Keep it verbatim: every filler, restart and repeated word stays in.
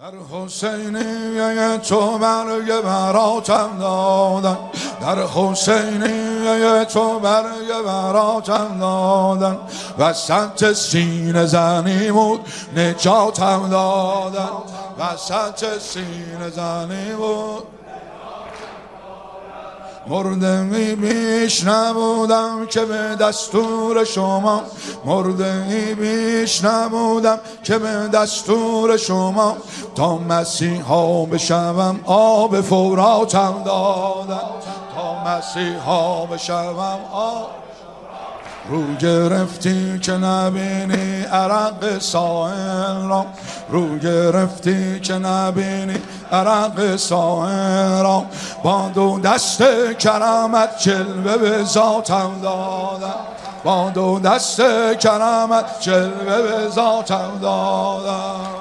در حسینیه تو برگ براتم دادن، در حسینیه تو برگ براتم دادن، وسط سینه زنی بود نجاتم دادن، وسط سینه زنی بود. مردنی بیش نبودم که به دستور شما، مردنی بیش نبودم که به دستور شما، تا مسیحا بشوم آب فوراتم دادم، تا مسیحا بشوم آب. رو گرفتی که نبینی عرق ساحل را، رو گرفتی که نبینی عرق ساحل را، با دو دست کرامت جلوه به ذاتم دادم، با دو دست کرامت جلوه به ذاتم دادم.